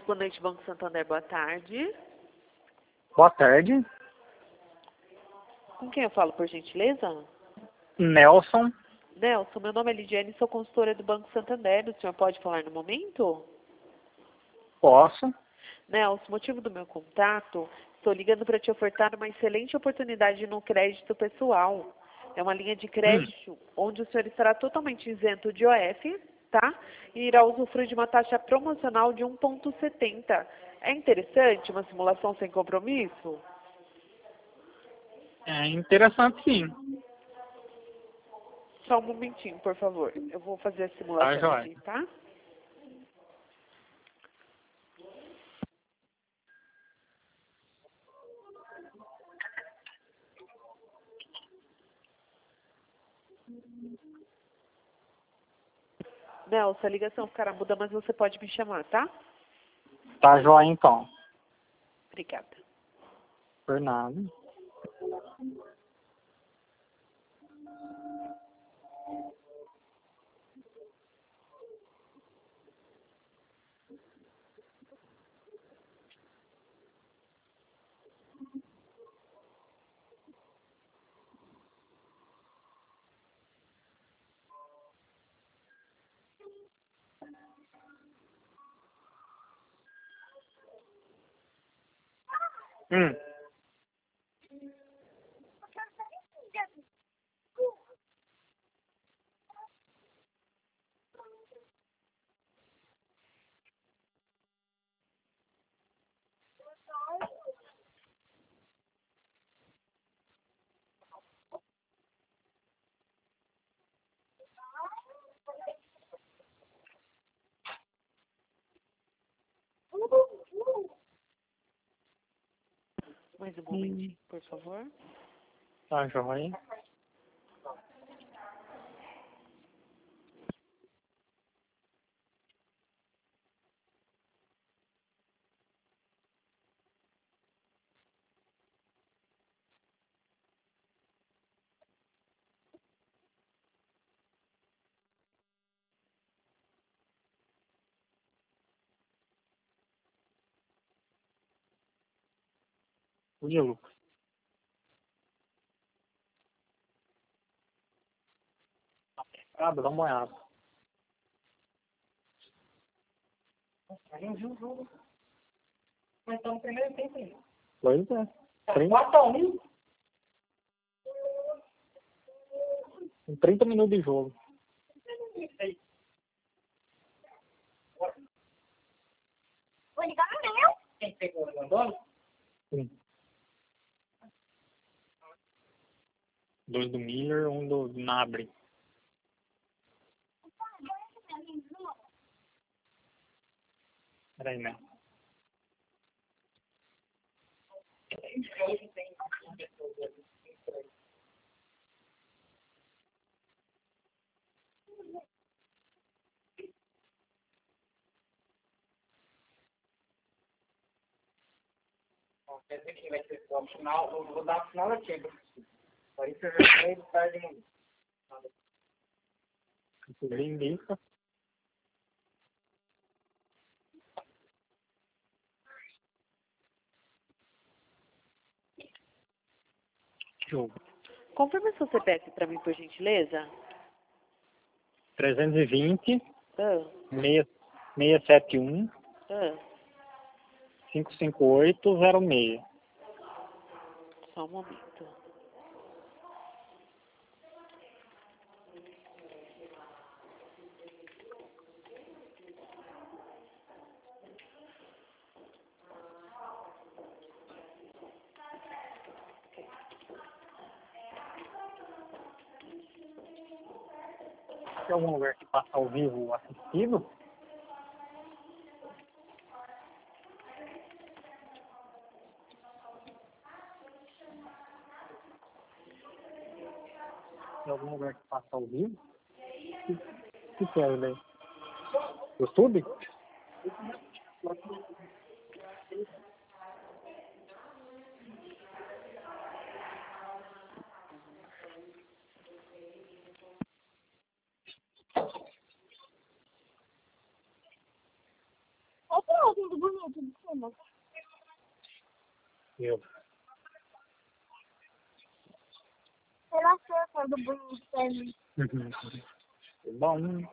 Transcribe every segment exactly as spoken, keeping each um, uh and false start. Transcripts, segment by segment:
Correspondente Banco Santander, boa tarde. Boa tarde. Com quem eu falo, por gentileza? Nelson. Nelson, meu nome é Lidiane, sou consultora do Banco Santander. O senhor pode falar no momento? Posso. Nelson, motivo do meu contato, estou ligando para te ofertar uma excelente oportunidade no crédito pessoal. É uma linha de crédito hum. onde o senhor estará totalmente isento de O F, tá? E irá usufruir de uma taxa promocional de um vírgula setenta. É interessante uma simulação sem compromisso? É interessante, sim. Só um momentinho, por favor. Eu vou fazer a simulação tá, aqui, tá? Nelson, a ligação ficará muda, mas você pode me chamar, tá? Tá joia, então. Obrigada. Por nada. Hum. Mais um momentinho, por favor. Tá joia. Oi, Lucas. Ah, dá uma olhada. Mas então, no primeiro tempo aí. Pois é. quatro a um. trinta minutos de jogo. Vou ligar no meu. Quem pegou o abandono? Sim. Dois do Miller, um do Nabre. Peraí, né? Quer dizer que vai ser o final, eu vou dar o final da Champions. Aí você já vai tarde muito. Linguiça. Jogo. Confirma seu C P F para mim, por gentileza. trezentos e vinte, Ah, seiscentos e setenta e um, ah, quinhentos e cinquenta e oito, zero seis. só um momento. Tem algum lugar que passa ao vivo assistido? Tem algum lugar que passa ao vivo? O que, que é ele aí? YouTube? Ô, pô, do de cima. Eu. Será que é quando o bonito serve? Uhum. Bom.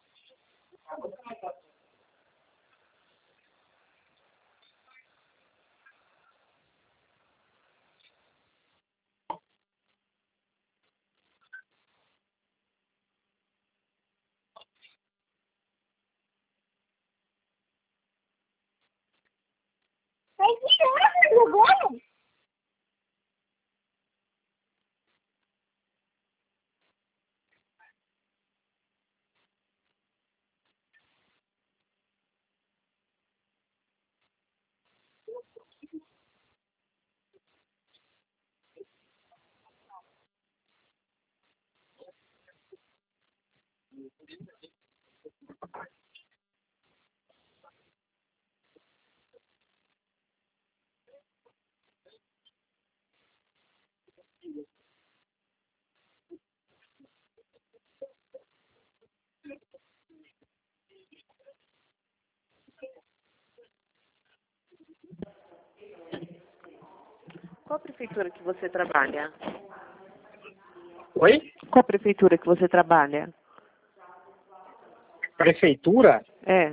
Vai tirar agora? Qual prefeitura que você trabalha? Oi? Qual prefeitura que você trabalha? Prefeitura? É.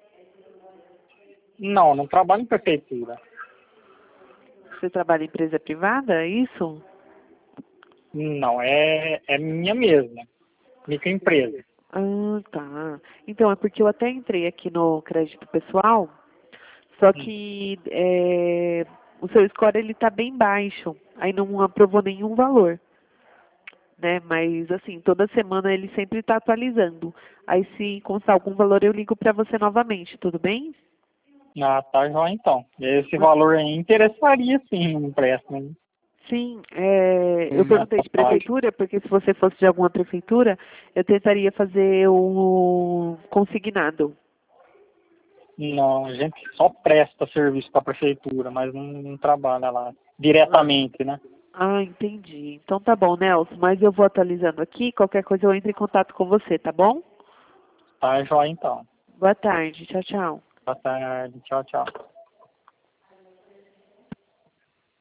Não, não trabalho em prefeitura. Você trabalha em empresa privada, é isso? Não, é, é minha mesma. Microempresa. Ah, tá. Então, é porque eu até entrei aqui no crédito pessoal, só que é, o seu score ele tá bem baixo, aí não aprovou nenhum valor, né? Mas, assim, toda semana ele sempre está atualizando. Aí, se constar algum valor, eu ligo para você novamente, tudo bem? Ah, tá joia então. Esse valor aí interessaria sim no empréstimo. Sim, é, eu Hum, perguntei de essa parte. prefeitura, porque se você fosse de alguma prefeitura, eu tentaria fazer o consignado. Não, a gente só presta serviço para a prefeitura, mas não, não trabalha lá Ah, diretamente, né? ah, entendi. Então tá bom, Nelson, mas eu vou atualizando aqui, qualquer coisa eu entro em contato com você, tá bom? Tá joia então. Boa tarde, tchau, tchau. Boa tarde, tchau, tchau.